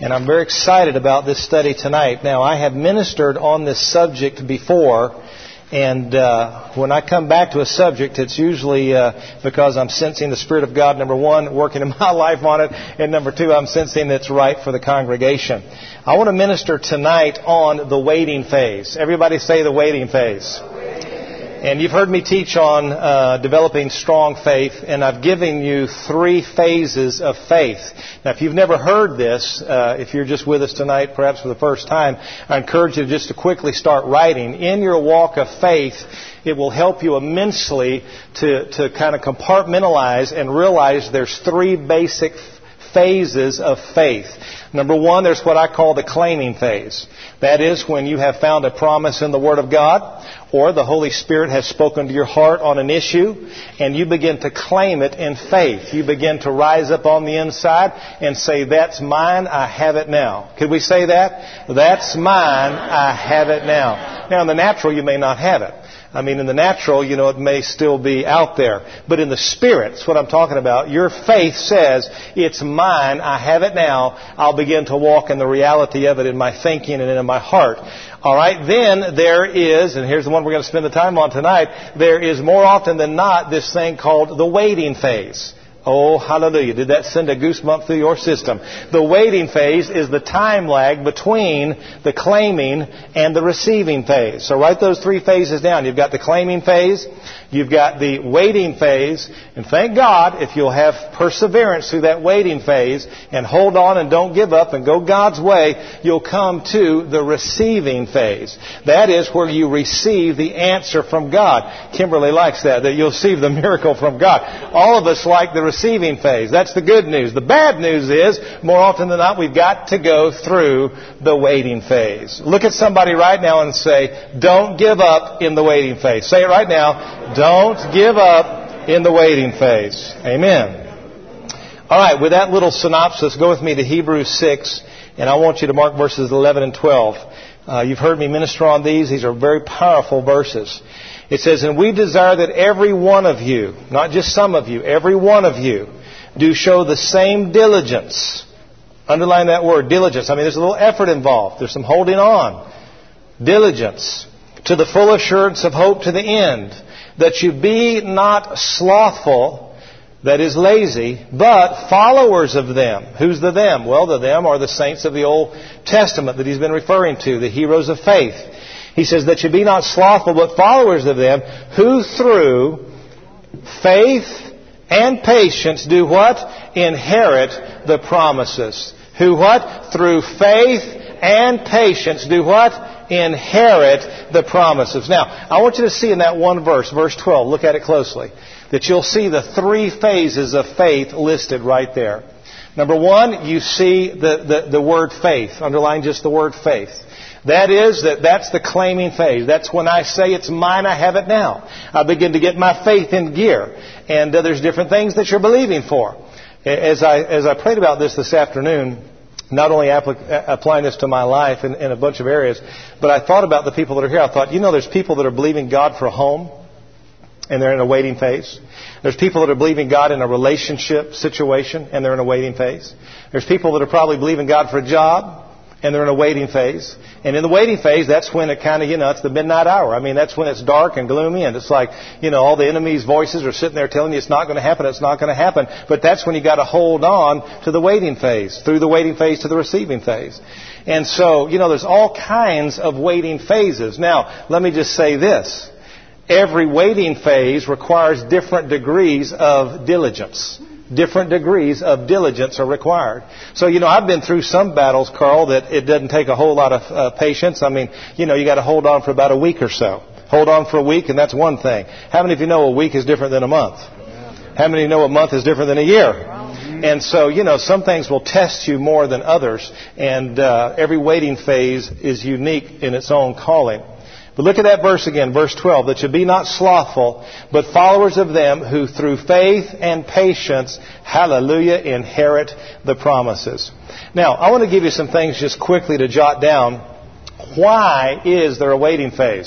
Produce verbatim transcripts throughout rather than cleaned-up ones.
And I'm very excited about this study tonight. Now, I have ministered on this subject before, and uh, when I come back to a subject, it's usually uh, because I'm sensing the Spirit of God, number one, working in my life on it, and number two, I'm sensing it's right for the congregation. I want to minister tonight on the waiting phase. Everybody say the waiting phase. And you've heard me teach on uh, developing strong faith, and I've given you three phases of faith. Now, if you've never heard this, uh, if you're just with us tonight, perhaps for the first time, I encourage you just to quickly start writing. In your walk of faith, it will help you immensely to, to kind of compartmentalize and realize there's three basic phases of faith. Number one, there's what I call the claiming phase. That is when you have found a promise in the Word of God, or the Holy Spirit has spoken to your heart on an issue, and you begin to claim it in faith. You begin to rise up on the inside and say, that's mine, I have it now. Could we say that? That's mine, I have it now. Now, in the natural, you may not have it. I mean, in the natural, you know, it may still be out there. But in the Spirit, that's what I'm talking about. Your faith says, it's mine, I have it now. I'll begin to walk in the reality of it in my thinking and in my heart. All right, then there is, and here's the one we're going to spend the time on tonight, there is more often than not this thing called the waiting phase. Oh, hallelujah. Did that send a goosebump through your system? The waiting phase is the time lag between the claiming and the receiving phase. So write those three phases down. You've got the claiming phase, you've got the waiting phase, and thank God if you'll have perseverance through that waiting phase and hold on and don't give up and go God's way, you'll come to the receiving phase. That is where you receive the answer from God. Kimberly likes that, that you'll receive the miracle from God. All of us like the receiving phase. That's the good news. The bad news is, more often than not, we've got to go through the waiting phase. Look at somebody right now and say, don't give up in the waiting phase. Say it right now. Don't give up in the waiting phase. Amen. All right, with that little synopsis, go with me to Hebrews six, and I want you to mark verses eleven and twelve. Uh, you've heard me minister on these. These are very powerful verses. It says, and we desire that every one of you, not just some of you, every one of you, do show the same diligence. Underline that word, diligence. I mean, there's a little effort involved. There's some holding on. Diligence. To the full assurance of hope to the end, that you be not slothful, that is lazy, but followers of them. Who's the them? Well, the them are the saints of the Old Testament that he's been referring to, the heroes of faith. He says that you be not slothful, but followers of them, who through faith and patience do what? Inherit the promises. Who what? Through faith and patience do what? Inherit the promises. Now, I want you to see in that one verse, verse twelve, look at it closely, that you'll see the three phases of faith listed right there. Number one, you see the, the, the word faith. Underline just the word faith. That is, that that's the claiming phase. That's when I say it's mine, I have it now. I begin to get my faith in gear. And uh, there's different things that you're believing for. As I as I prayed about this this afternoon, not only applic- applying this to my life in, in a bunch of areas, but I thought about the people that are here. I thought, you know, there's people that are believing God for a home, and they're in a waiting phase. There's people that are believing God in a relationship situation, and they're in a waiting phase. There's people that are probably believing God for a job, and they're in a waiting phase. And in the waiting phase, that's when it kind of, you know, it's the midnight hour. I mean, that's when it's dark and gloomy, and it's like, you know, all the enemy's voices are sitting there telling you it's not going to happen, it's not going to happen. But that's when you got to hold on to the waiting phase, through the waiting phase to the receiving phase. And so, you know, there's all kinds of waiting phases. Now, let me just say this. Every waiting phase requires different degrees of diligence. Different degrees of diligence are required. So, you know, I've been through some battles, Carl, that it doesn't take a whole lot of uh, patience. I mean, you know, you got to hold on for about a week or so. Hold on for a week, and that's one thing. How many of you know a week is different than a month? How many of you know a month is different than a year? And so, you know, some things will test you more than others, and uh, every waiting phase is unique in its own calling. But look at that verse again, verse twelve, that you be not slothful, but followers of them who through faith and patience, hallelujah, inherit the promises. Now, I want to give you some things just quickly to jot down. Why is there a waiting phase?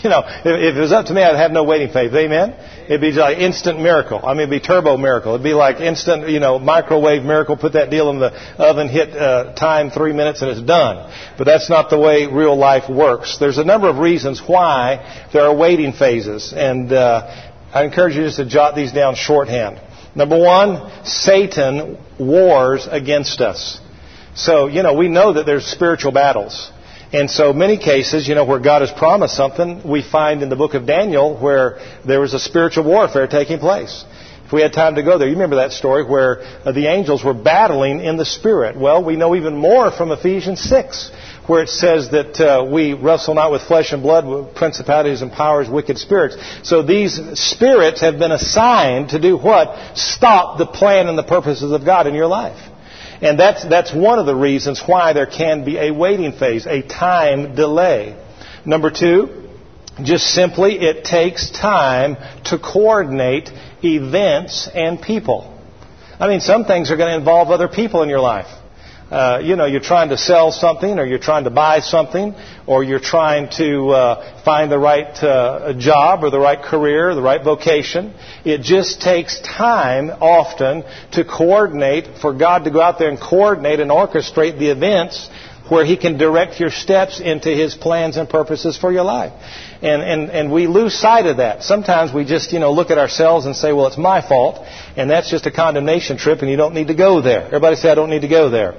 You know, if, if it was up to me, I'd have no waiting phase. Amen? It'd be like instant miracle. I mean, it'd be turbo miracle. It'd be like instant, you know, microwave miracle. Put that deal in the oven, hit uh, time three minutes, and it's done. But that's not the way real life works. There's a number of reasons why there are waiting phases. And uh, I encourage you just to jot these down shorthand. Number one, Satan wars against us. So, you know, we know that there's spiritual battles. And so many cases, you know, where God has promised something, we find in the book of Daniel where there was a spiritual warfare taking place. If we had time to go there, you remember that story where uh, the angels were battling in the Spirit. Well, we know even more from Ephesians six, where it says that uh, we wrestle not with flesh and blood, with principalities and powers, wicked spirits. So these spirits have been assigned to do what? Stop the plan and the purposes of God in your life. And that's, that's one of the reasons why there can be a waiting phase, a time delay. Number two, just simply it takes time to coordinate events and people. I mean, some things are going to involve other people in your life. Uh, you know, you're trying to sell something, or you're trying to buy something, or you're trying to uh, find the right uh, job or the right career, the right vocation. It just takes time often to coordinate, for God to go out there and coordinate and orchestrate the events where He can direct your steps into His plans and purposes for your life. And, and, and we lose sight of that. Sometimes we just, you know, look at ourselves and say, well, it's my fault. And that's just a condemnation trip, and you don't need to go there. Everybody say, I don't need to go there.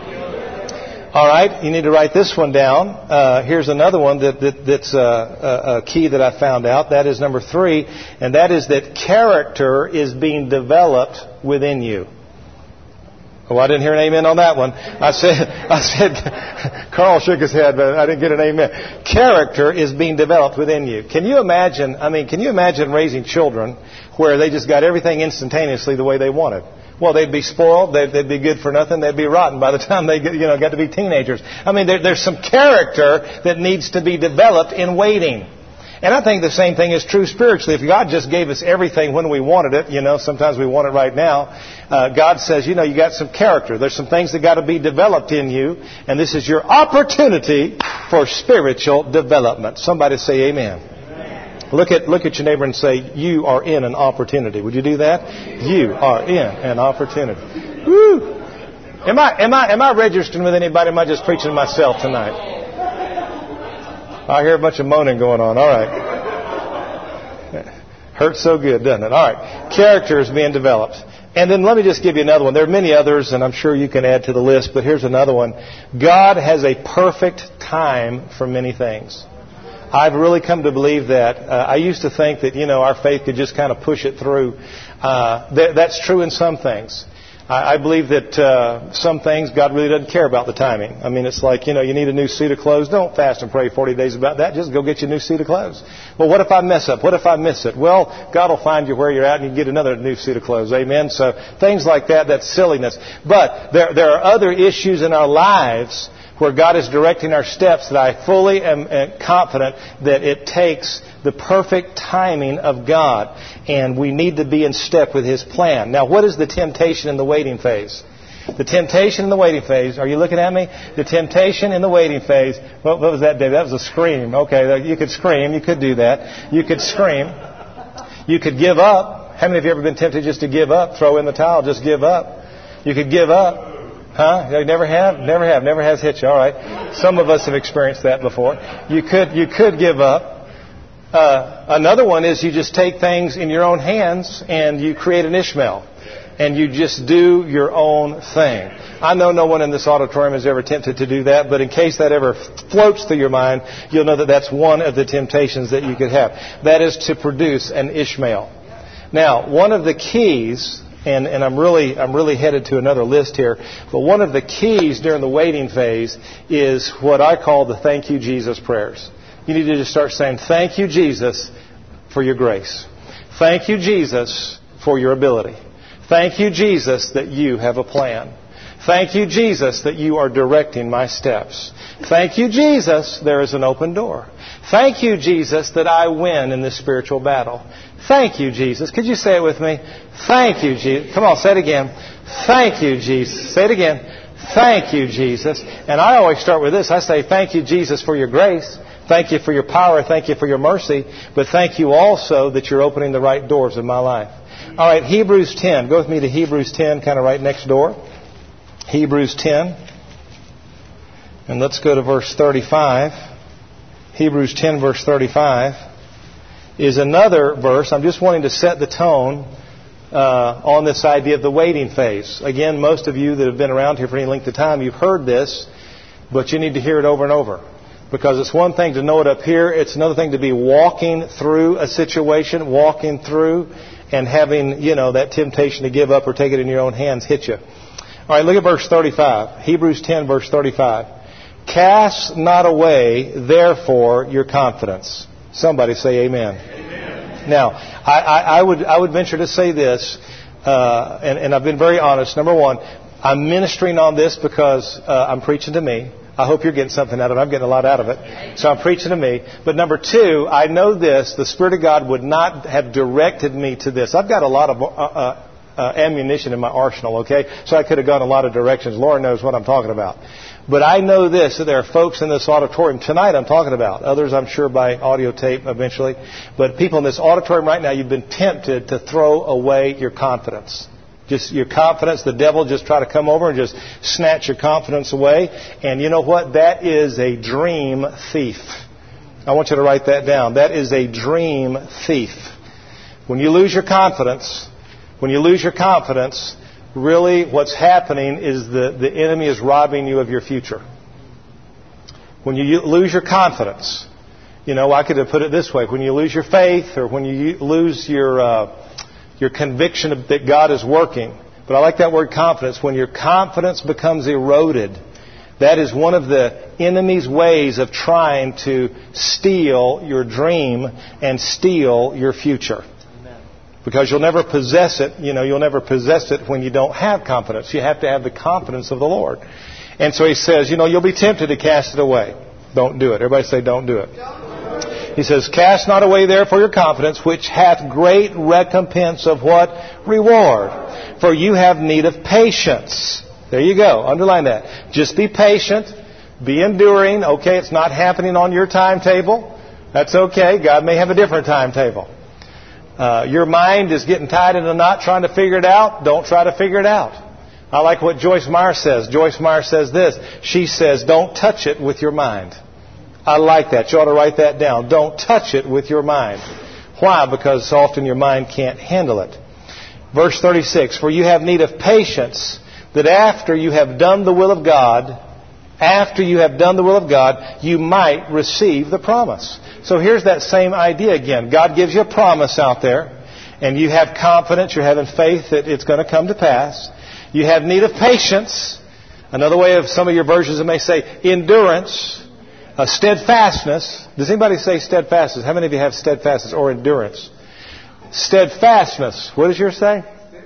All right, you need to write this one down. Uh, here's another one that, that, that's a, a key that I found out. That is number three, and that is that character is being developed within you. Oh, I didn't hear an amen on that one. I said, I said, Carl shook his head, but I didn't get an amen. Character is being developed within you. Can you imagine, I mean, can you imagine raising children where they just got everything instantaneously the way they wanted? Well, they'd be spoiled. They'd, they'd be good for nothing. They'd be rotten by the time they get, you know, got to be teenagers. I mean, there, there's some character that needs to be developed in waiting. And I think the same thing is true spiritually. If God just gave us everything when we wanted it, you know, sometimes we want it right now. Uh, God says, you know, you got some character. There's some things that got to be developed in you. And this is your opportunity for spiritual development. Somebody say amen. Look at look at your neighbor and say, you are in an opportunity. Would you do that? You are in an opportunity. Woo! Am I am I am I registering with anybody? Am I just preaching to myself tonight? I hear a bunch of moaning going on. All right. Hurts so good, doesn't it? All right. Character is being developed. And then let me just give you another one. There are many others, and I'm sure you can add to the list, but here's another one. God has a perfect time for many things. I've really come to believe that. Uh, I used to think that, you know, our faith could just kind of push it through. Uh, th- that's true in some things. I, I believe that uh, some things God really doesn't care about the timing. I mean, it's like, you know, you need a new suit of clothes. Don't fast and pray forty days about that. Just go get you a new suit of clothes. Well, what if I mess up? What if I miss it? Well, God will find you where you're at and you get another new suit of clothes. Amen? So things like that, that's silliness. But there, there are other issues in our lives where God is directing our steps that I fully am confident that it takes the perfect timing of God. And we need to be in step with His plan. Now, what is the temptation in the waiting phase? The temptation in the waiting phase, are you looking at me? The temptation in the waiting phase, what, what was that, David? That was a scream. Okay, you could scream. You could do that. You could scream. You could give up. How many of you ever been tempted just to give up? Throw in the towel, just give up. You could give up. Huh? You never have? Never have. Never has hit you. All right. Some of us have experienced that before. You could, you could give up. Uh, another one is you just take things in your own hands and you create an Ishmael. And you just do your own thing. I know no one in this auditorium has ever attempted to do that, but in case that ever floats through your mind, you'll know that that's one of the temptations that you could have. That is to produce an Ishmael. Now, one of the keys... And, and I'm really I'm really headed to another list here. But one of the keys during the waiting phase is what I call the thank you, Jesus prayers. You need to just start saying, thank you, Jesus, for your grace. Thank you, Jesus, for your ability. Thank you, Jesus, that you have a plan. Thank you, Jesus, that you are directing my steps. Thank you, Jesus, there is an open door. Thank you, Jesus, that I win in this spiritual battle. Thank you, Jesus. Could you say it with me? Thank you, Jesus. Come on, say it again. Thank you, Jesus. Say it again. Thank you, Jesus. And I always start with this. I say, thank you, Jesus, for your grace. Thank you for your power. Thank you for your mercy. But thank you also that you're opening the right doors in my life. All right, Hebrews ten. Go with me to Hebrews ten, kind of right next door. Hebrews ten. And let's go to verse thirty-five. Hebrews ten, verse thirty-five is another verse. I'm just wanting to set the tone uh, on this idea of the waiting phase. Again, most of you that have been around here for any length of time, you've heard this, but you need to hear it over and over. Because it's one thing to know it up here. It's another thing to be walking through a situation, walking through and having, you know, that temptation to give up or take it in your own hands hit you. All right, look at verse thirty-five. Hebrews ten, verse thirty-five. Cast not away, therefore, your confidence. Somebody say amen. Amen. Now, I, I, I would I would venture to say this, uh, and, and I've been very honest. Number one, I'm ministering on this because uh, I'm preaching to me. I hope you're getting something out of it. I'm getting a lot out of it. So I'm preaching to me. But number two, I know this. The Spirit of God would not have directed me to this. I've got a lot of uh, uh, uh, ammunition in my arsenal, okay? So I could have gone a lot of directions. Lord knows what I'm talking about. But I know this, that there are folks in this auditorium tonight I'm talking about. Others, I'm sure, by audio tape eventually. But people in this auditorium right now, you've been tempted to throw away your confidence. Just your confidence, the devil just try to come over and just snatch your confidence away. And you know what? That is a dream thief. I want you to write that down. That is a dream thief. When you lose your confidence, when you lose your confidence, really what's happening is the, the enemy is robbing you of your future. When you lose your confidence, you know, I could have put it this way. When you lose your faith or when you lose your... Uh, Your conviction that God is working. But I like that word confidence. When your confidence becomes eroded, that is one of the enemy's ways of trying to steal your dream and steal your future. Amen. Because you'll never possess it, you know, you'll never possess it when you don't have confidence. You have to have the confidence of the Lord. And so he says, you know, you'll be tempted to cast it away. Don't do it. Everybody say, don't do it. Don't. He says, cast not away therefore your confidence, which hath great recompense of what? Reward. For you have need of patience. There you go. Underline that. Just be patient. Be enduring. Okay, it's not happening on your timetable. That's okay. God may have a different timetable. Uh, your mind is getting tied in a knot trying to figure it out. Don't try to figure it out. I like what Joyce Meyer says. Joyce Meyer says this. She says, don't touch it with your mind. I like that. You ought to write that down. Don't touch it with your mind. Why? Because often your mind can't handle it. Verse thirty-six, for you have need of patience, that after you have done the will of God, after you have done the will of God, you might receive the promise. So here's that same idea again. God gives you a promise out there, and you have confidence, you're having faith that it's going to come to pass. You have need of patience. Another way of some of your versions, it may say endurance. Uh, steadfastness. Does anybody say steadfastness? How many of you have steadfastness or endurance? Steadfastness. What does yours say?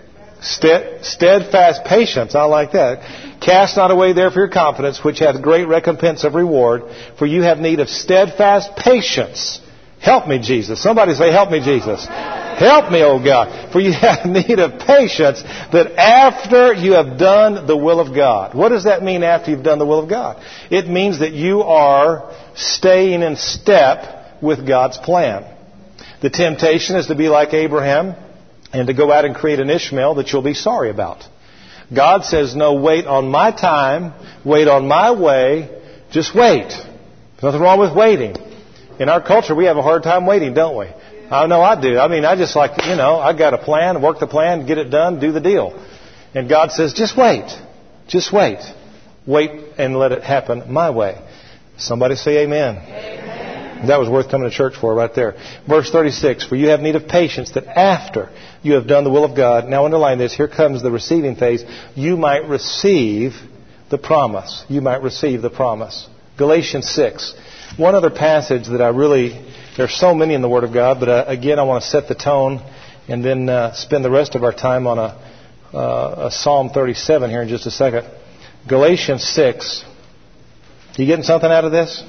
Stead, steadfast patience. I like that. Cast not away therefore your confidence, which hath great recompense of reward. For you have need of steadfast patience. Help me, Jesus. Somebody say, help me, Jesus. Help me, oh God. For you have need of patience, that after you have done the will of God. What does that mean after you've done the will of God? It means that you are staying in step with God's plan. The temptation is to be like Abraham and to go out and create an Ishmael that you'll be sorry about. God says, no, wait on my time, wait on my way, just wait. There's nothing wrong with waiting. In our culture, we have a hard time waiting, don't we? I know I do. I mean, I just like, you know, I got a plan, work the plan, get it done, do the deal. And God says, just wait. Just wait. Wait and let it happen my way. Somebody say amen. Amen. That was worth coming to church for right there. Verse thirty-six, for you have need of patience, that after you have done the will of God, now underline this, here comes the receiving phase, you might receive the promise. You might receive the promise. Galatians six. One other passage that I really, there's so many in the Word of God, but uh, again, I want to set the tone and then uh, spend the rest of our time on a, uh, a Psalm thirty-seven here in just a second. Galatians six. You getting something out of this?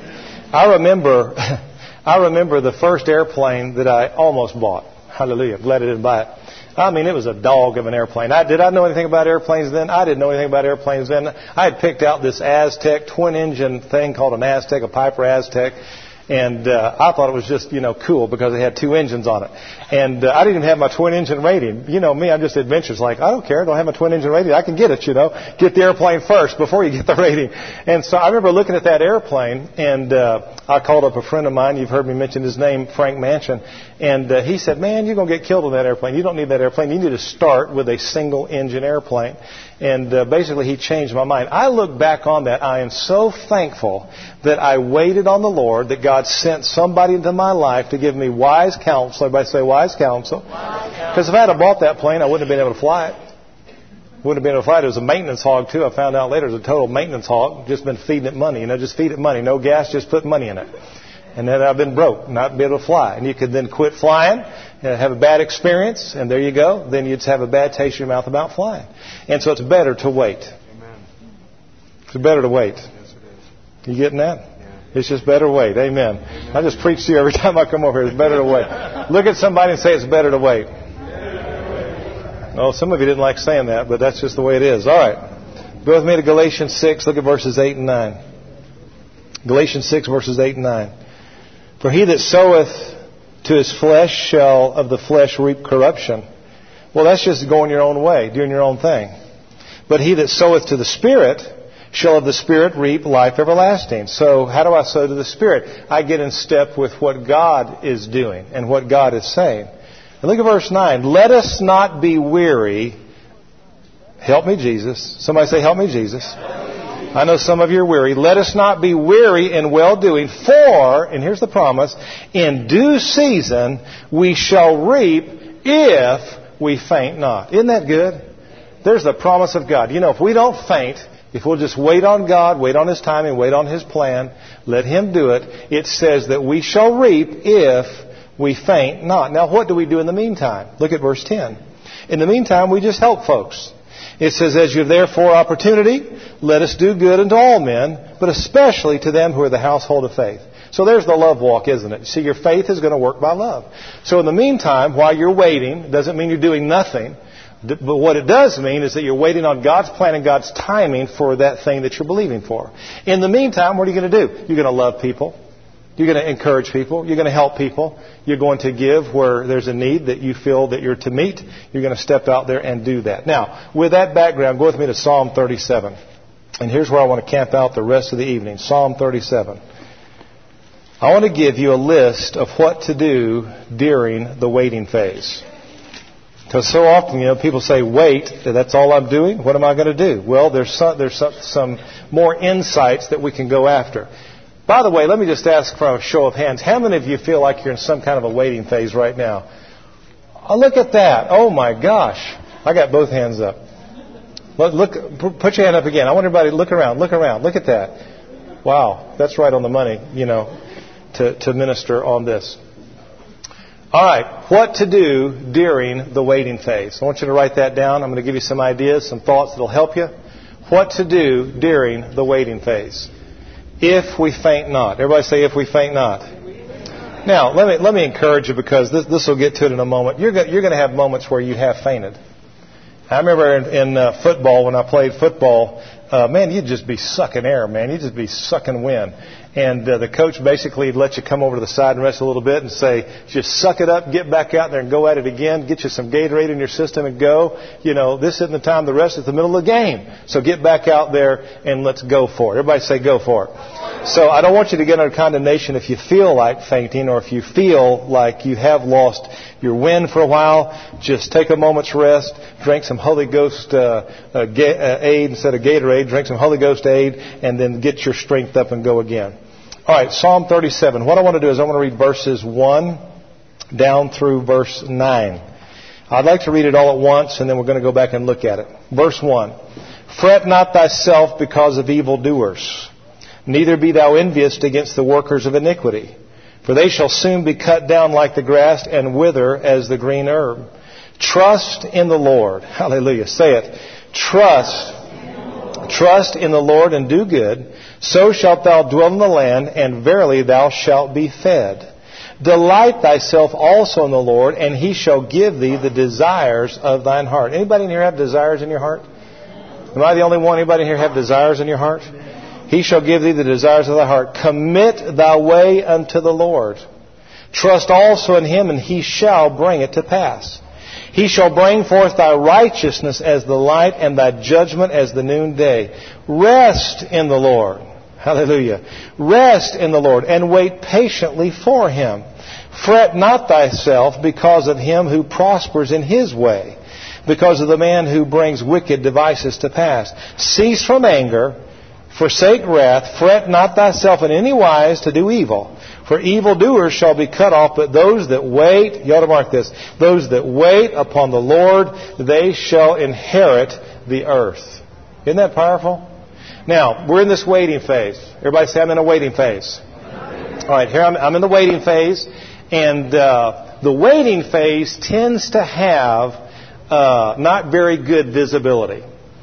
I remember, I remember the first airplane that I almost bought. Hallelujah. I'm glad I didn't buy it. I mean, it was a dog of an airplane. I, did I know anything about airplanes then? I didn't know anything about airplanes then. I had picked out this Aztec twin-engine thing called an Aztec, a Piper Aztec. And uh, I thought it was just, you know, cool because it had two engines on it. And uh, I didn't even have my twin-engine rating. You know me, I'm just adventurous. Like, I don't care. I don't have my twin-engine rating. I can get it, you know. Get the airplane first before you get the rating. And so I remember looking at that airplane, and uh, I called up a friend of mine. You've heard me mention his name, Frank Manchin. And uh, he said, man, you're going to get killed on that airplane. You don't need that airplane. You need to start with a single-engine airplane. And uh, basically, he changed my mind. I look back on that. I am so thankful that I waited on the Lord, that God sent somebody into my life to give me wise counsel. Everybody say wise counsel. Because if I had bought that plane, I wouldn't have been able to fly it. Wouldn't have been able to fly it. It was a maintenance hog, too. I found out later it was a total maintenance hog. Just been feeding it money. You know, just feed it money. No gas, just put money in it. And then I've been broke, not be able to fly. And you could then quit flying, have a bad experience, and there you go. Then you'd have a bad taste in your mouth about flying. And so it's better to wait. Amen. It's better to wait. Yes, it is. You getting that? Yeah. It's just better to wait. Amen. Amen. I just preach to you every time I come over here. It's better to wait. Look at somebody and say it's better to wait. Oh, some of you didn't like saying that, but that's just the way it is. All right. Go with me to Galatians six. Look at verses eight and nine. Galatians six, verses eight and nine. For he that soweth to his flesh shall of the flesh reap corruption. Well, that's just going your own way, doing your own thing. But he that soweth to the Spirit shall of the Spirit reap life everlasting. So how do I sow to the Spirit? I get in step with what God is doing and what God is saying. And look at verse nine. Let us not be weary. Help me, Jesus. Somebody say, help me, Jesus. I know some of you are weary. Let us not be weary in well-doing, for, and here's the promise, in due season we shall reap if we faint not. Isn't that good? There's the promise of God. You know, if we don't faint, if we'll just wait on God, wait on His timing, wait on His plan, let Him do it, it says that we shall reap if we faint not. Now, what do we do in the meantime? Look at verse ten. In the meantime, we just help folks. It says, as you have therefore opportunity, let us do good unto all men, but especially to them who are the household of faith. So there's the love walk, isn't it? See, your faith is going to work by love. So in the meantime, while you're waiting, doesn't mean you're doing nothing. But what it does mean is that you're waiting on God's plan and God's timing for that thing that you're believing for. In the meantime, what are you going to do? You're going to love people. You're going to encourage people. You're going to help people. You're going to give where there's a need that you feel that you're to meet. You're going to step out there and do that. Now, with that background, go with me to Psalm thirty-seven. And here's where I want to camp out the rest of the evening. Psalm thirty-seven. I want to give you a list of what to do during the waiting phase. Because so often, you know, people say, wait, that's all I'm doing. What am I going to do? Well, there's some, there's some, some more insights that we can go after. By the way, let me just ask for a show of hands. How many of you feel like you're in some kind of a waiting phase right now? Oh, look at that. Oh, my gosh. I got both hands up. Look, look, put your hand up again. I want everybody to look around. Look around. Look at that. Wow. That's right on the money, you know, to, to minister on this. All right. What to do during the waiting phase. I want you to write that down. I'm going to give you some ideas, some thoughts that will help you. What to do during the waiting phase. If we faint not. Everybody say, if we faint not. Now, let me let me encourage you, because this this will get to it in a moment. You're going you're going to have moments where you have fainted. I remember in, in uh, football, when I played football, uh, man, you'd just be sucking air, man. You'd just be sucking wind. And uh, the coach basically let you come over to the side and rest a little bit and say, just suck it up, get back out there and go at it again. Get you some Gatorade in your system and go. You know, this isn't the time to rest. It's the middle of the game. So get back out there and let's go for it. Everybody say go for it. So I don't want you to get under condemnation if you feel like fainting, or if you feel like you have lost your wind for a while. Just take a moment's rest. Drink some Holy Ghost uh, uh, ga- uh, aid instead of Gatorade. Drink some Holy Ghost aid and then get your strength up and go again. All right, Psalm thirty-seven. What I want to do is I want to read verses one down through verse nine. I'd like to read it all at once, and then we're going to go back and look at it. Verse one. Fret not thyself because of evildoers, neither be thou envious against the workers of iniquity. For they shall soon be cut down like the grass and wither as the green herb. Trust in the Lord. Hallelujah. Say it. Trust. Trust in the Lord and do good. So shalt thou dwell in the land, and verily thou shalt be fed. Delight thyself also in the Lord, and He shall give thee the desires of thine heart. Anybody in here have desires in your heart? Am I the only one? Anybody in here have desires in your heart? He shall give thee the desires of thy heart. Commit thy way unto the Lord. Trust also in Him, and He shall bring it to pass. He shall bring forth thy righteousness as the light, and thy judgment as the noonday. Rest in the Lord. Hallelujah. Rest in the Lord, and wait patiently for Him. Fret not thyself because of him who prospers in his way, because of the man who brings wicked devices to pass. Cease from anger, forsake wrath, fret not thyself in any wise to do evil. For evildoers shall be cut off, but those that wait, you ought to mark this, those that wait upon the Lord, they shall inherit the earth. Isn't that powerful? Now, we're in this waiting phase. Everybody say, I'm in a waiting phase. All right, here I'm, I'm in the waiting phase. And uh, the waiting phase tends to have uh, not very good visibility.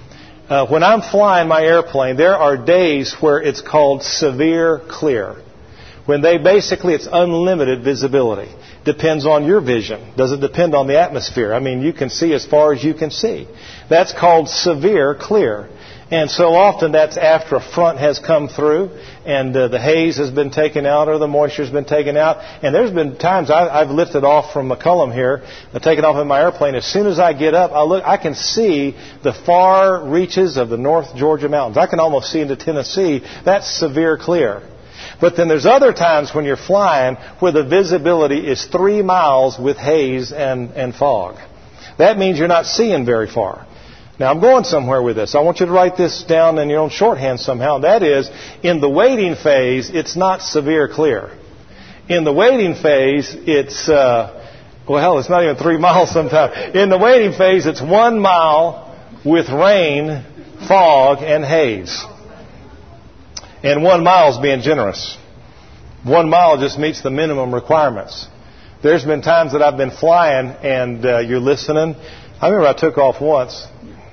Uh, when I'm flying my airplane, there are days where it's called severe clear. When they basically, it's unlimited visibility. Depends on your vision. Doesn't depend on the atmosphere. I mean, you can see as far as you can see. That's called severe clear. And so often that's after a front has come through and uh, the haze has been taken out or the moisture has been taken out. And there's been times I, I've lifted off from McCullum here, I've taken off in my airplane. As soon as I get up, I look, I can see the far reaches of the North Georgia mountains. I can almost see into Tennessee. That's severe clear. But then there's other times when you're flying where the visibility is three miles with haze and, and fog. That means you're not seeing very far. Now, I'm going somewhere with this. I want you to write this down in your own shorthand somehow. That is, in the waiting phase, it's not severe clear. In the waiting phase, it's, uh, well, it's not even three miles sometimes. In the waiting phase, it's one mile with rain, fog, and haze. And one mile is being generous. One mile just meets the minimum requirements. There's been times that I've been flying and uh, you're listening. I remember I took off once.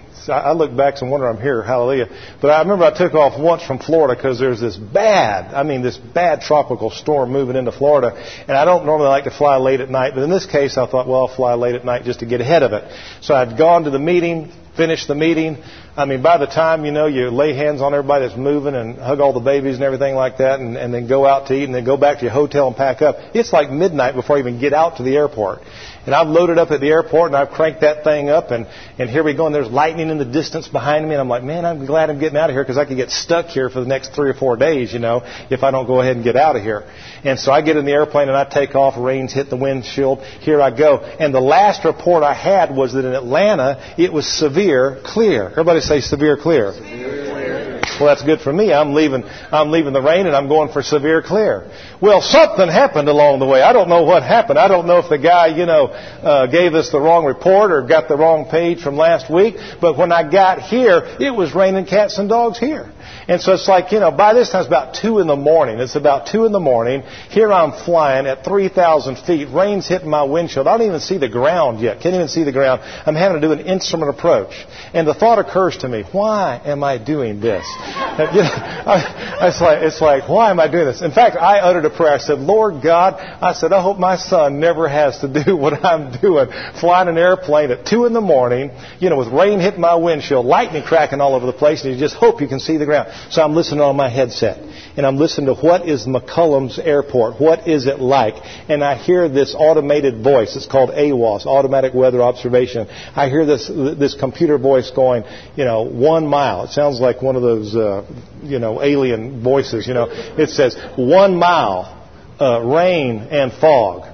I look back and wonder I'm here, hallelujah. But I remember I took off once from Florida because there's this bad, I mean this bad tropical storm moving into Florida. And I don't normally like to fly late at night, but in this case I thought, well, I'll fly late at night just to get ahead of it. So I'd gone to the meeting, finished the meeting. I mean, by the time, you know, you lay hands on everybody that's moving and hug all the babies and everything like that and, and then go out to eat and then go back to your hotel and pack up. It's like midnight before I even get out to the airport. And I've loaded up at the airport and I've cranked that thing up and, and here we go and there's lightning in the distance behind me and I'm like, man, I'm glad I'm getting out of here because I could get stuck here for the next three or four days, you know, if I don't go ahead and get out of here. And so I get in the airplane and I take off, rains hit the windshield, here I go. And the last report I had was that in Atlanta it was severe clear. Everybody say severe clear. Severe clear. Well, that's good for me. I'm leaving, I'm leaving the rain and I'm going for severe clear. Well, something happened along the way. I don't know what happened. I don't know if the guy, you know, uh, gave us the wrong report or got the wrong page from last week. But when I got here, it was raining cats and dogs here. And so it's like, you know, by this time it's about two in the morning. It's about two in the morning. Here I'm flying at three thousand feet. Rain's hitting my windshield. I don't even see the ground yet. Can't even see the ground. I'm having to do an instrument approach. And the thought occurs to me, why am I doing this? And, you know, I, it's like, it's like, why am I doing this? In fact, I uttered a prayer. I said, Lord God, I said, I hope my son never has to do what I'm doing. Flying an airplane at two in the morning, you know, with rain hitting my windshield, lightning cracking all over the place, and you just hope you can see the ground. So I'm listening on my headset, and I'm listening to what is McCullum's airport, what is it like, and I hear this automated voice. It's called A W O S, Automatic Weather Observation. I hear this this computer voice going, you know, one mile. It sounds like one of those, uh, you know, alien voices. You know, it says one mile, uh, rain and fog.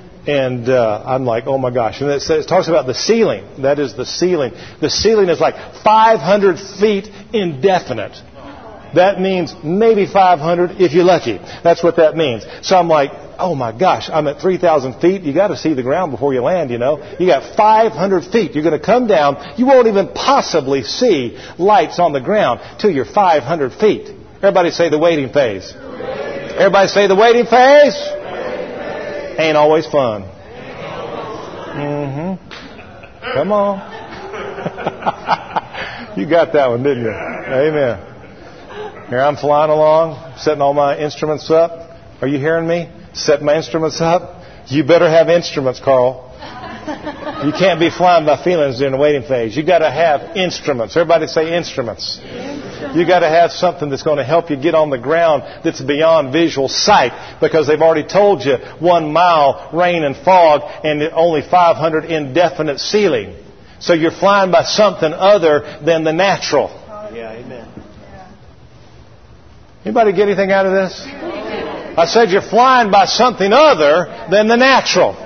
And uh, I'm like, oh my gosh. And it, says, it talks about the ceiling. That is the ceiling. The ceiling is like five hundred feet indefinite. That means maybe five hundred if you're lucky. That's what that means. So I'm like, oh my gosh, I'm at three thousand feet. You got to see the ground before you land, you know. You got five hundred feet. You're going to come down. You won't even possibly see lights on the ground till you're five hundred feet. Everybody say the waiting phase. Everybody say the waiting phase. Ain't always fun. Mm-hmm. Come on. You got that one, didn't you? Amen. Here I'm flying along, setting all my instruments up. Are you hearing me? Set my instruments up. You better have instruments, Carl. You can't be flying by feelings during the waiting phase. You got to have instruments. Everybody say instruments. You got to have something that's going to help you get on the ground that's beyond visual sight, because they've already told you one mile rain and fog and only five hundred indefinite ceiling. So you're flying by something other than the natural. Yeah, amen. Anybody get anything out of this? I said you're flying by something other than the natural.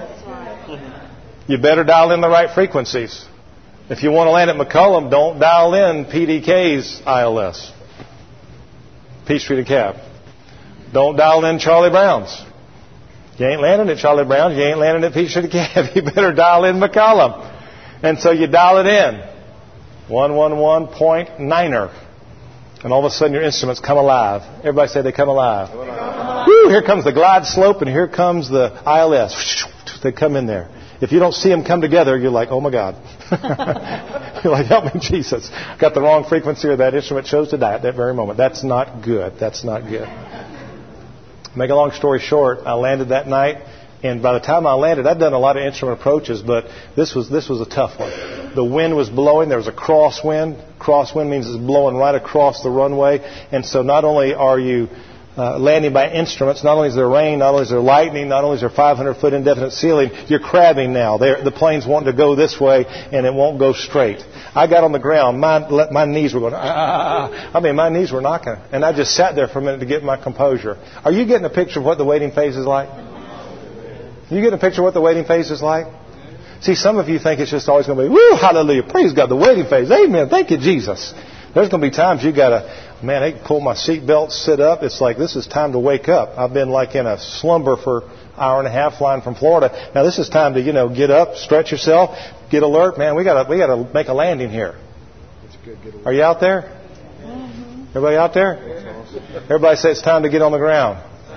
You better dial in the right frequencies. If you want to land at McCullum, don't dial in P D K's I L S. Peachtree to Cab. Don't dial in Charlie Brown's. You ain't landing at Charlie Brown's. You ain't landing at Peachtree to Cab. You better dial in McCullum. And so you dial it in. one eleven point niner. And all of a sudden your instruments come alive. Everybody say they come alive. Come alive. Woo, here comes the glide slope and here comes the I L S. They come in there. If you don't see them come together, you're like, oh my God. You're like, help me, Jesus. Got the wrong frequency, or that instrument chose to die at that very moment. That's not good. That's not good. Make a long story short, I landed that night, and by the time I landed, I'd done a lot of instrument approaches, but this was this was a tough one. The wind was blowing. There was a crosswind. Crosswind means it's blowing right across the runway. And so not only are you Uh, landing by instruments, not only is there rain, not only is there lightning, not only is there five hundred foot indefinite ceiling, you're crabbing now. They're, the plane's wanting to go this way, and it won't go straight. I got on the ground. My, my knees were going, ah. I mean, my knees were knocking. And I just sat there for a minute to get my composure. Are you getting a picture of what the waiting phase is like? You getting a picture of what the waiting phase is like? See, some of you think it's just always going to be, woo, hallelujah, praise God, the waiting phase. Amen. Thank you, Jesus. There's going to be times you got to, man, I pull my seatbelt, sit up. It's like, this is time to wake up. I've been like in a slumber for an hour and a half flying from Florida. Now this is time to, you know, get up, stretch yourself, get alert. Man, we got to we got to make a landing here. Are you out there? Everybody out there? Everybody say it's time to get on the ground.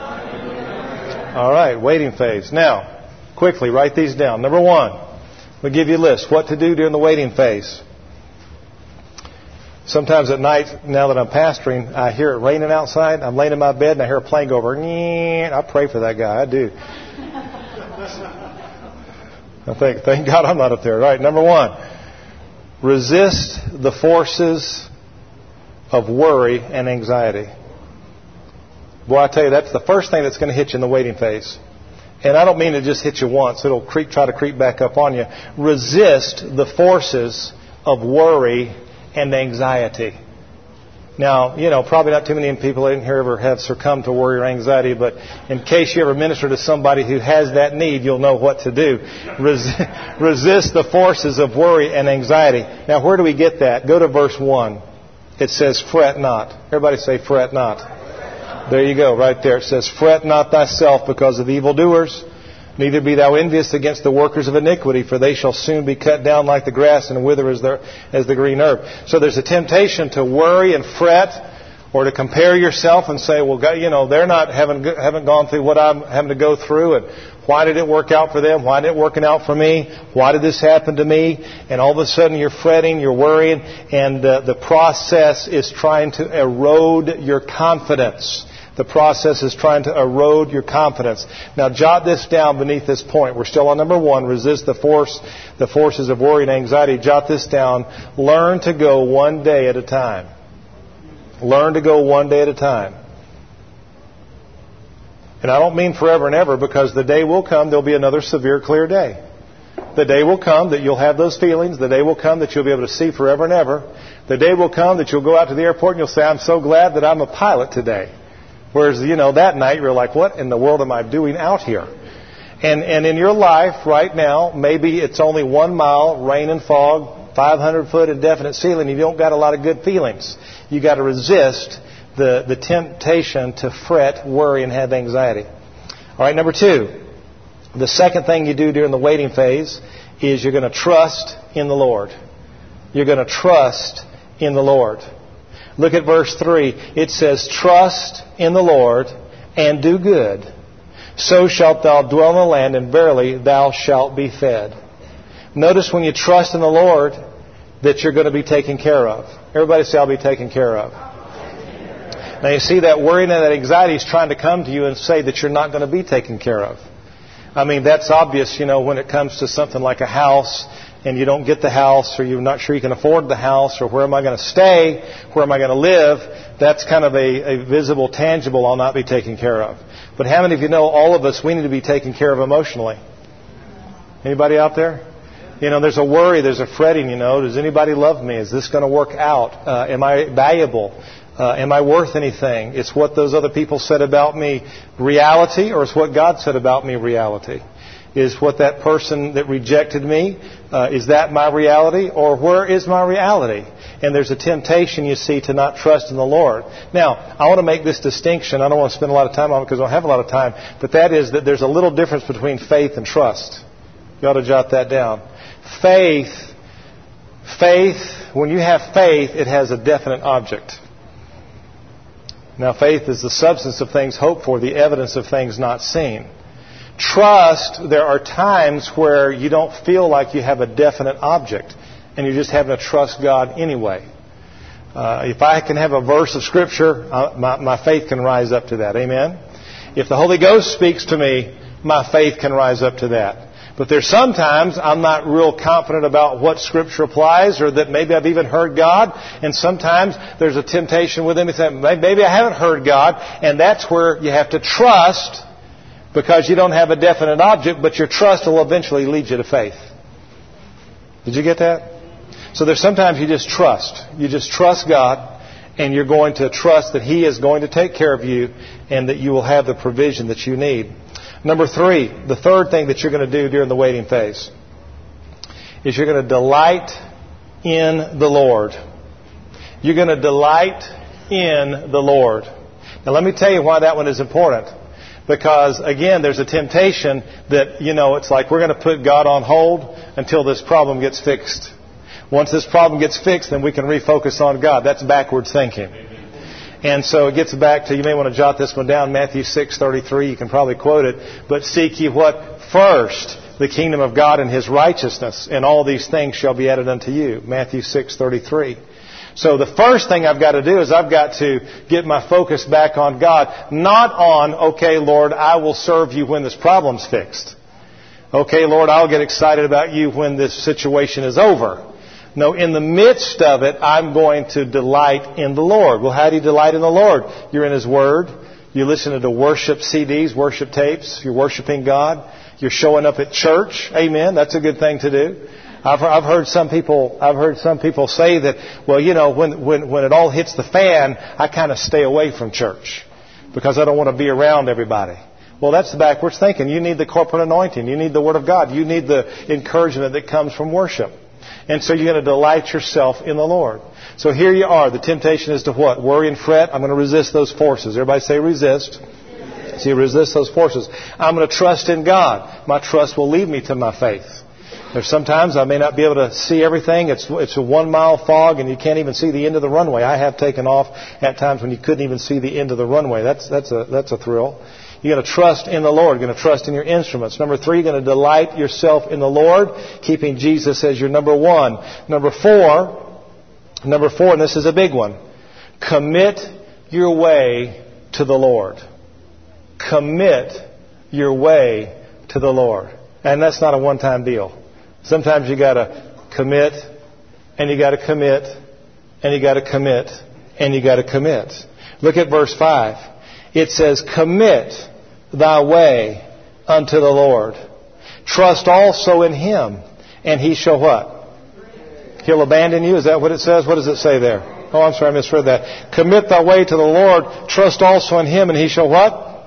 All right, waiting phase. Now, quickly, write these down. Number one, we'll give you a list. What to do during the waiting phase. Sometimes at night, now that I'm pastoring, I hear it raining outside. I'm laying in my bed and I hear a plane go over. I pray for that guy. I do. I think, thank God I'm not up there. All right, number one, resist the forces of worry and anxiety. Boy, I tell you, that's the first thing that's going to hit you in the waiting phase. And I don't mean to just hit you once. It'll creep, try to creep back up on you. Resist the forces of worry and anxiety. Now, you know, probably not too many people in here ever have succumbed to worry or anxiety, but in case you ever minister to somebody who has that need, you'll know what to do. Res- resist the forces of worry and anxiety. Now, where do we get that? Go to verse one. It says, fret not. Everybody say, fret not. There you go, right there. It says, fret not thyself because of evildoers. Neither be thou envious against the workers of iniquity, for they shall soon be cut down like the grass and wither as the, as the green herb. So there's a temptation to worry and fret, or to compare yourself and say, well, God, you know, they're not haven't haven't gone through what I'm having to go through, and why did it work out for them? Why didn't it work out for me? Why did this happen to me? And all of a sudden you're fretting, you're worrying, and uh, the process is trying to erode your confidence. The process is trying to erode your confidence. Now, jot this down beneath this point. We're still on number one. Resist the force, the forces of worry and anxiety. Jot this down. Learn to go one day at a time. Learn to go one day at a time. And I don't mean forever and ever, because the day will come, there'll be another severe, clear day. The day will come that you'll have those feelings. The day will come that you'll be able to see forever and ever. The day will come that you'll go out to the airport and you'll say, I'm so glad that I'm a pilot today. Whereas, you know, that night you're like, what in the world am I doing out here? And and in your life right now, maybe it's only one mile, rain and fog, five hundred foot indefinite ceiling. You don't got a lot of good feelings. You got to resist the, the temptation to fret, worry, and have anxiety. All right, number two. The second thing you do during the waiting phase is you're going to trust in the Lord. You're going to trust in the Lord. Look at verse three. It says, trust in the Lord and do good. So shalt thou dwell in the land, and verily thou shalt be fed. Notice when you trust in the Lord that you're going to be taken care of. Everybody say, I'll be taken care of. Now you see that worry and that anxiety is trying to come to you and say that you're not going to be taken care of. I mean, that's obvious, you know, when it comes to something like a house and you don't get the house, or you're not sure you can afford the house, or where am I going to stay, where am I going to live. That's kind of a, a visible, tangible, I'll not be taken care of. But how many of you know all of us, we need to be taken care of emotionally? Anybody out there? You know, there's a worry, there's a fretting, you know. Does anybody love me? Is this going to work out? Uh, am I valuable? Uh, am I worth anything? It's what those other people said about me reality, or it's what God said about me reality? Is what that person that rejected me, uh, is that my reality? Or where is my reality? And there's a temptation, you see, to not trust in the Lord. Now, I want to make this distinction. I don't want to spend a lot of time on it because I don't have a lot of time. But that is that there's a little difference between faith and trust. You ought to jot that down. Faith, faith, when you have faith, it has a definite object. Now, faith is the substance of things hoped for, the evidence of things not seen. Trust, there are times where you don't feel like you have a definite object, and you're just having to trust God anyway. Uh, if I can have a verse of Scripture, uh, my, my faith can rise up to that. Amen? If the Holy Ghost speaks to me, my faith can rise up to that. But there's sometimes I'm not real confident about what Scripture applies, or that maybe I've even heard God. And sometimes there's a temptation within me to say, maybe I haven't heard God. And that's where you have to trust, because you don't have a definite object, but your trust will eventually lead you to faith. Did you get that? So there's sometimes you just trust. You just trust God, and you're going to trust that He is going to take care of you and that you will have the provision that you need. Number three, the third thing that you're going to do during the waiting phase is you're going to delight in the Lord. You're going to delight in the Lord. Now let me tell you why that one is important. Because, again, there's a temptation that, you know, it's like we're going to put God on hold until this problem gets fixed. Once this problem gets fixed, then we can refocus on God. That's backwards thinking. And so it gets back to, you may want to jot this one down, Matthew six thirty-three. You can probably quote it. But seek ye what? First, the kingdom of God and His righteousness, and all these things shall be added unto you. Matthew six thirty-three. So the first thing I've got to do is I've got to get my focus back on God. Not on, okay, Lord, I will serve you when this problem's fixed. Okay, Lord, I'll get excited about you when this situation is over. No, in the midst of it, I'm going to delight in the Lord. Well, how do you delight in the Lord? You're in His Word. You listen to worship C Ds, worship tapes. You're worshiping God. You're showing up at church. Amen. That's a good thing to do. I've, I've heard some people. I've heard some people say that, well, you know, when when when it all hits the fan, I kind of stay away from church because I don't want to be around everybody. Well, that's the backwards thinking. You need the corporate anointing. You need the Word of God. You need the encouragement that comes from worship. And so you're going to delight yourself in the Lord. So here you are. The temptation is to what? Worry and fret. I'm going to resist those forces. Everybody say resist. resist. See, resist those forces. I'm going to trust in God. My trust will lead me to my faith. There's sometimes I may not be able to see everything. It's it's a one-mile fog, and you can't even see the end of the runway. I have taken off at times when you couldn't even see the end of the runway. That's that's a that's a thrill. You're going to trust in the Lord. You're going to trust in your instruments. Number three, you're going to delight yourself in the Lord, keeping Jesus as your number one. Number four, number four, and this is a big one. Commit your way to the Lord. Commit your way to the Lord. And that's not a one-time deal. Sometimes you got to commit, and you got to commit, and you got to commit, and you got to commit. Look at verse five. It says, commit thy way unto the Lord. Trust also in Him, and He shall what? He'll abandon you. Is that what it says? What does it say there? Oh, I'm sorry, I misread that. Commit thy way to the Lord. Trust also in Him, and He shall what?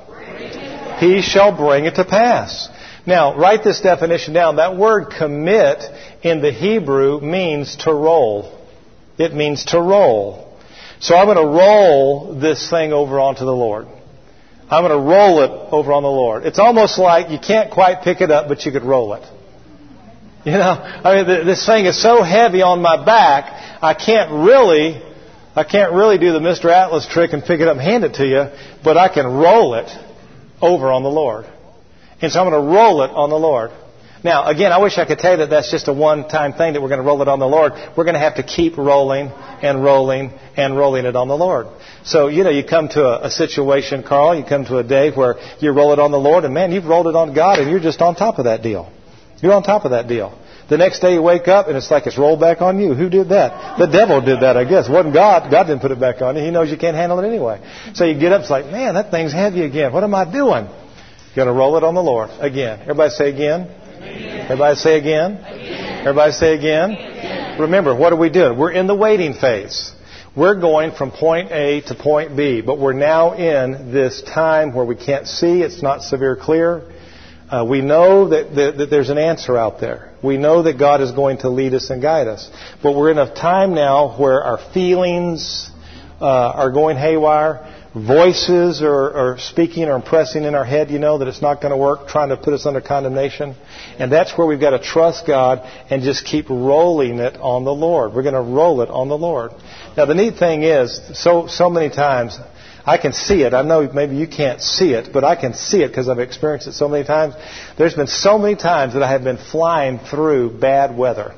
He shall bring it to pass. Now, write this definition down. That word commit in the Hebrew means to roll. It means to roll. So I'm going to roll this thing over onto the Lord. I'm going to roll it over on the Lord. It's almost like you can't quite pick it up, but you could roll it. You know, I mean, this thing is so heavy on my back, I can't really, I can't really do the Mister Atlas trick and pick it up and hand it to you, but I can roll it over on the Lord. And so I'm going to roll it on the Lord. Now, again, I wish I could tell you that that's just a one-time thing that we're going to roll it on the Lord. We're going to have to keep rolling and rolling and rolling it on the Lord. So, you know, you come to a, a situation, Carl, you come to a day where you roll it on the Lord, and man, you've rolled it on God, and you're just on top of that deal. You're on top of that deal. The next day you wake up, and it's like it's rolled back on you. Who did that? The devil did that, I guess. It wasn't God. God didn't put it back on you. He knows you can't handle it anyway. So you get up, it's like, man, that thing's heavy again. What am I doing? You're going to roll it on the Lord again. Everybody say again. Everybody say again. again. Everybody say again. again. Remember, what are we doing? We're in the waiting phase. We're going from point A to point B, but we're now in this time where we can't see. It's not severe clear. Uh, we know that, that, that there's an answer out there. We know that God is going to lead us and guide us. But we're in a time now where our feelings uh, are going haywire. Voices are, are speaking or impressing in our head, you know, that it's not going to work, trying to put us under condemnation. And that's where we've got to trust God and just keep rolling it on the Lord. We're going to roll it on the Lord. Now, the neat thing is, so so many times, I can see it. I know maybe you can't see it, but I can see it because I've experienced it so many times. There's been so many times that I have been flying through bad weather.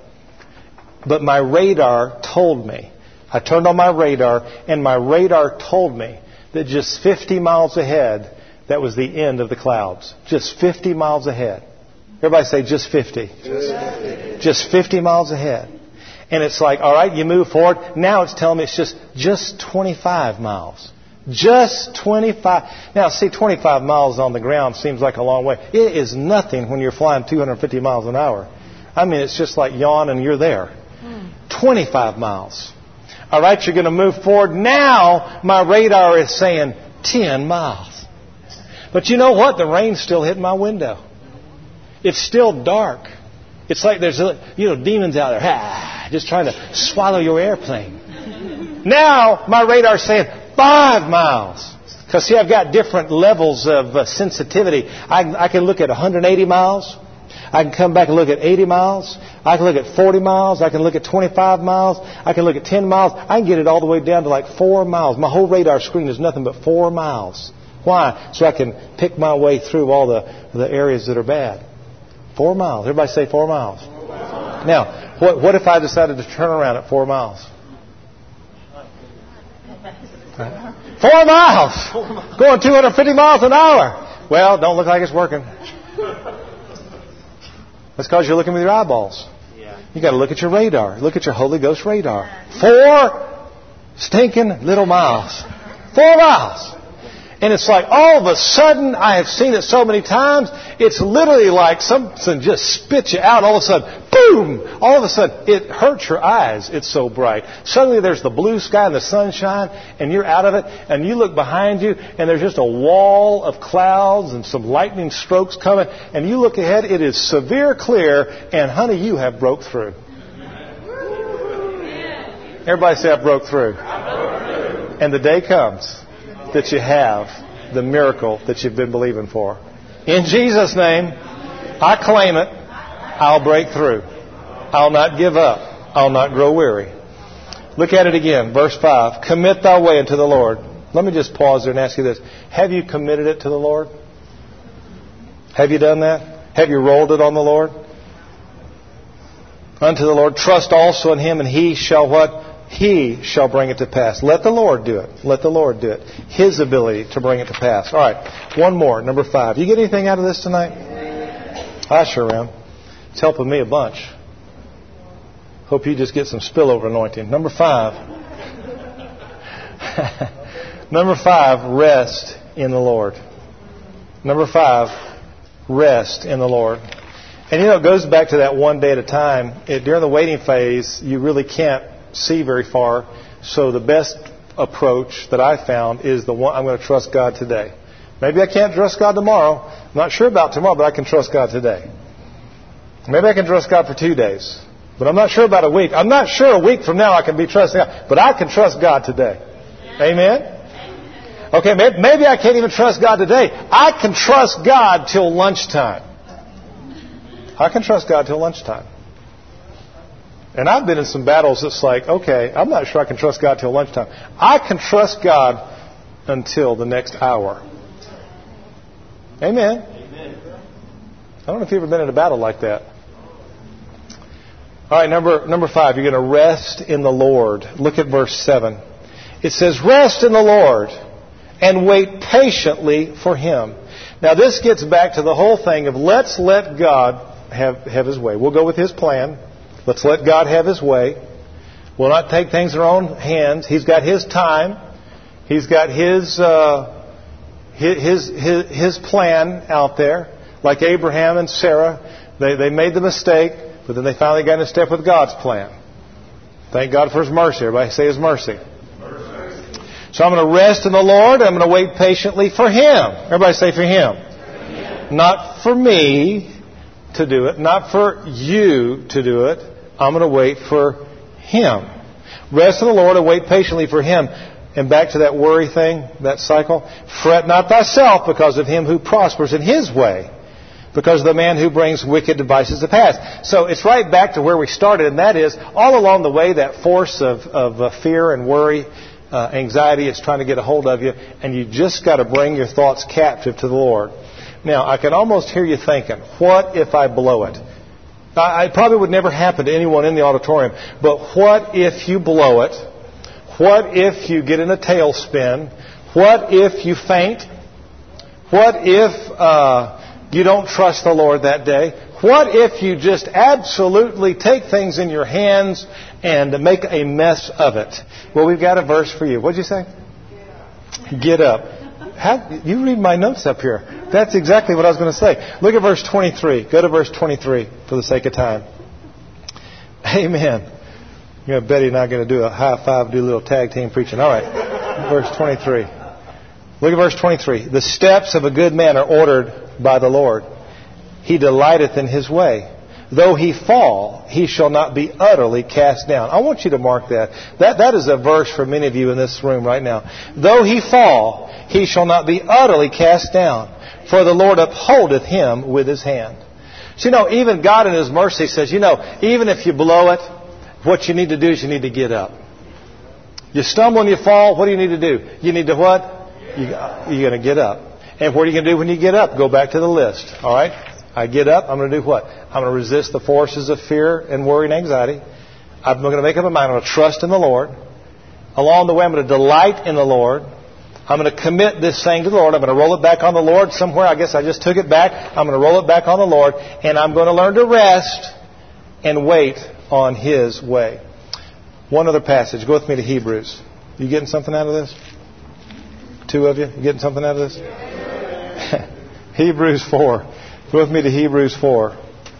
But my radar told me. I turned on my radar, and my radar told me that just fifty miles ahead, that was the end of the clouds. Just fifty miles ahead. Everybody say just fifty. Just fifty. Just fifty miles ahead. And it's like, all right, you move forward. Now it's telling me it's just, just twenty-five miles. Just twenty-five. Now, see, twenty-five miles on the ground seems like a long way. It is nothing when you're flying two hundred fifty miles an hour. I mean, it's just like yawn and you're there. twenty-five miles. All right, you're going to move forward. Now, my radar is saying ten miles. But you know what? The rain's still hitting my window. It's still dark. It's like there's, you know, demons out there, ah, just trying to swallow your airplane. Now, my radar's saying five miles. Because, see, I've got different levels of uh, sensitivity. I, I can look at one hundred eighty miles. I can come back and look at eighty miles. I can look at forty miles. I can look at twenty-five miles. I can look at ten miles. I can get it all the way down to like four miles. My whole radar screen is nothing but four miles. Why? So I can pick my way through all the, the areas that are bad. Four miles. Everybody say four miles. Four miles. Now, what, what if I decided to turn around at four miles? Four miles! Going two hundred fifty miles an hour. Well, don't look like it's working. That's because you're looking with your eyeballs. Yeah. You got to look at your radar. Look at your Holy Ghost radar. Four stinking little miles. Four miles. And it's like all of a sudden, I have seen it so many times, it's literally like something just spits you out. All of a sudden, boom! All of a sudden, it hurts your eyes. It's so bright. Suddenly there's the blue sky and the sunshine, and you're out of it, and you look behind you, and there's just a wall of clouds and some lightning strokes coming, and you look ahead, it is severe clear, and honey, you have broke through. Everybody say, I broke through. And the day comes that you have the miracle that you've been believing for. In Jesus' name, I claim it. I'll break through. I'll not give up. I'll not grow weary. Look at it again. Verse five. Commit thy way unto the Lord. Let me just pause there and ask you this. Have you committed it to the Lord? Have you done that? Have you rolled it on the Lord? Unto the Lord. Trust also in Him, and He shall what? He shall bring it to pass. Let the Lord do it. Let the Lord do it. His ability to bring it to pass. All right. One more. Number five. You get anything out of this tonight? I sure am. It's helping me a bunch. Hope you just get some spillover anointing. Number five. Number five, rest in the Lord. Number five, rest in the Lord. And you know, it goes back to that one day at a time. It, during the waiting phase, you really can't see very far. So the best approach that I found is the one, I'm going to trust God today. Maybe I can't trust God tomorrow. I'm not sure about tomorrow, but I can trust God today. Maybe I can trust God for two days. But I'm not sure about a week. I'm not sure a week from now I can be trusting God. But I can trust God today. Amen? Okay, maybe I can't even trust God today. I can trust God till lunchtime. I can trust God till lunchtime. And I've been in some battles that's like, okay, I'm not sure I can trust God till lunchtime. I can trust God until the next hour. Amen. Amen. I don't know if you've ever been in a battle like that. All right, number number five, you're going to rest in the Lord. Look at verse seven. It says, rest in the Lord and wait patiently for Him. Now this gets back to the whole thing of let's let God have, have His way. We'll go with His plan. Let's let God have His way. We'll not take things in our own hands. He's got His time. He's got His, uh, his, his, His plan out there. Like Abraham and Sarah, they, they made the mistake, but then they finally got in step with God's plan. Thank God for His mercy. Everybody say His mercy. mercy. So I'm going to rest in the Lord. I'm going to wait patiently for Him. Everybody say for Him. For Him. Not for me to do it. Not for you to do it. I'm going to wait for Him. Rest in the Lord and wait patiently for Him. And back to that worry thing, that cycle. Fret not thyself because of him who prospers in his way, because of the man who brings wicked devices to pass. So it's right back to where we started, and that is, all along the way, that force of, of uh, fear and worry, uh, anxiety is trying to get a hold of you, and you just got to bring your thoughts captive to the Lord. Now, I can almost hear you thinking, what if I blow it? I, it probably would never happen to anyone in the auditorium, but what if you blow it? What if you get in a tailspin? What if you faint? What if uh, you don't trust the Lord that day? What if you just absolutely take things in your hands and make a mess of it? Well, we've got a verse for you. What'd you say? Get up. How, you read my notes up here. That's exactly what I was going to say. Look at verse twenty-three. Go to verse twenty-three for the sake of time. Amen. You know, Betty and I are going to do a high five, do a little tag team preaching. All right. Verse twenty-three. Look at verse twenty-three. The steps of a good man are ordered by the Lord. He delighteth in his way. Though he fall, he shall not be utterly cast down. I want you to mark that. That, that is a verse for many of you in this room right now. Though he fall, he shall not be utterly cast down, for the Lord upholdeth him with his hand. So, you know, even God in His mercy says, you know, even if you blow it, what you need to do is you need to get up. You stumble and you fall, what do you need to do? You need to what? You, you're going to get up. And what are you going to do when you get up? Go back to the list. All right? I get up, I'm going to do what? I'm going to resist the forces of fear and worry and anxiety. I'm going to make up my mind. I'm going to trust in the Lord. Along the way, I'm going to delight in the Lord. I'm going to commit this thing to the Lord. I'm going to roll it back on the Lord somewhere. I guess I just took it back. I'm going to roll it back on the Lord. And I'm going to learn to rest and wait on His way. One other passage. Go with me to Hebrews. You getting something out of this? Two of you? You getting something out of this? Hebrews four. Go with me to Hebrews four.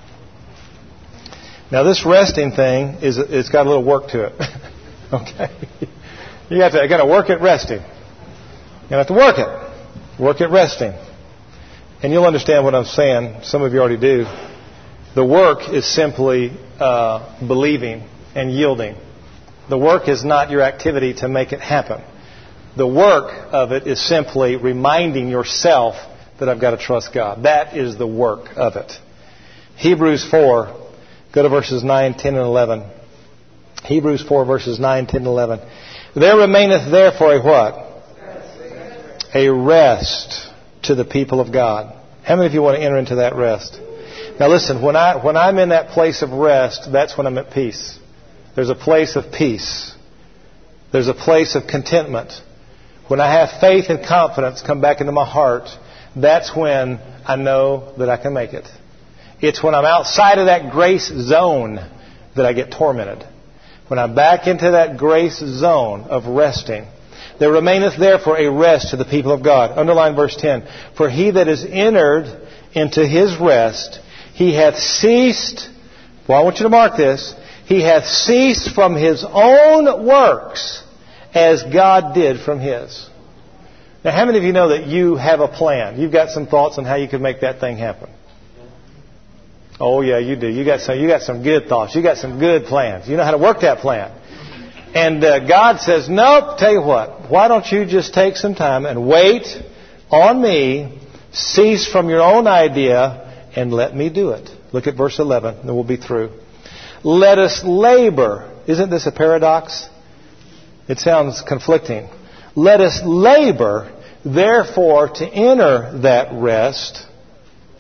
Now this resting thing, is it's got a little work to it. Okay? You have to, you got to work at resting. You have to work it. Work at resting. And you'll understand what I'm saying. Some of you already do. The work is simply uh, believing and yielding. The work is not your activity to make it happen. The work of it is simply reminding yourself that I've got to trust God. That is the work of it. Hebrews four, go to verses nine, ten, and eleven. Hebrews four, verses nine, ten, and eleven. There remaineth therefore a what? A rest to the people of God. How many of you want to enter into that rest? Now listen, when, I, when I'm in that place of rest, that's when I'm at peace. There's a place of peace. There's a place of contentment. When I have faith and confidence come back into my heart, that's when I know that I can make it. It's when I'm outside of that grace zone that I get tormented. When I'm back into that grace zone of resting, there remaineth therefore a rest to the people of God. Underline verse ten. For he that is entered into his rest, he hath ceased, well, I want you to mark this, he hath ceased from his own works as God did from his. Now, how many of you know that you have a plan? You've got some thoughts on how you can make that thing happen. Oh, yeah, you do. You got some, you got some good thoughts. You got some good plans. You know how to work that plan. And uh, God says, nope, tell you what. Why don't you just take some time and wait on me, cease from your own idea, and let me do it. Look at verse eleven, and we'll be through. Let us labor. Isn't this a paradox? It sounds conflicting. Let us labor, therefore, to enter that rest,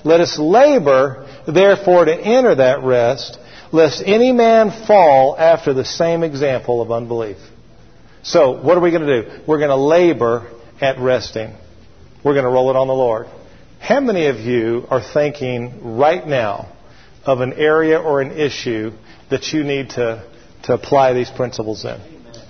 Let us labor, therefore, to enter that rest, lest any man fall after the same example of unbelief. So, what are we going to do? We're going to labor at resting. We're going to roll it on the Lord. How many of you are thinking right now of an area or an issue that you need to, to apply these principles in?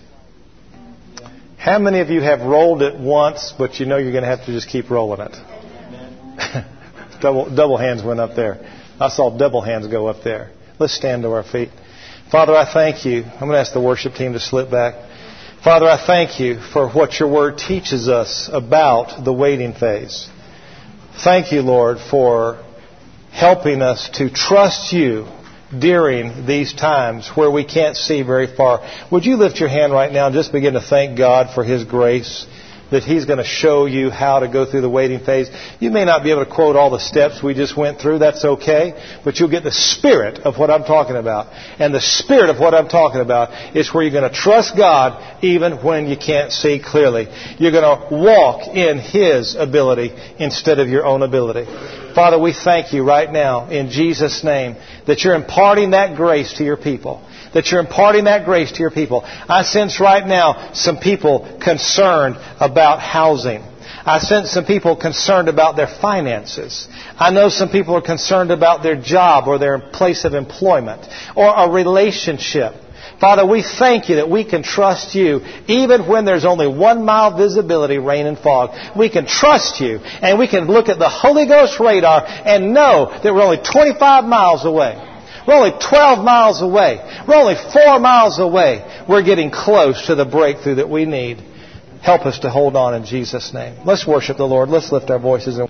How many of you have rolled it once, but you know you're going to have to just keep rolling it? double, double hands went up there. I saw double hands go up there. Let's stand to our feet. Father, I thank you. I'm going to ask the worship team to slip back. Father, I thank you for what your word teaches us about the waiting phase. Thank you, Lord, for helping us to trust you during these times where we can't see very far. Would you lift your hand right now and just begin to thank God for His grace, that He's going to show you how to go through the waiting phase. You may not be able to quote all the steps we just went through. That's okay. But you'll get the spirit of what I'm talking about. And the spirit of what I'm talking about is where you're going to trust God even when you can't see clearly. You're going to walk in His ability instead of your own ability. Father, we thank you right now in Jesus' name that you're imparting that grace to your people. That you're imparting that grace to your people. I sense right now some people concerned about housing. I sense some people concerned about their finances. I know some people are concerned about their job or their place of employment or a relationship. Father, we thank you that we can trust you even when there's only one mile visibility, rain and fog. We can trust you and we can look at the Holy Ghost radar and know that we're only twenty-five miles away. We're only twelve miles away. We're only four miles away. We're getting close to the breakthrough that we need. Help us to hold on in Jesus' name. Let's worship the Lord. Let's lift our voices and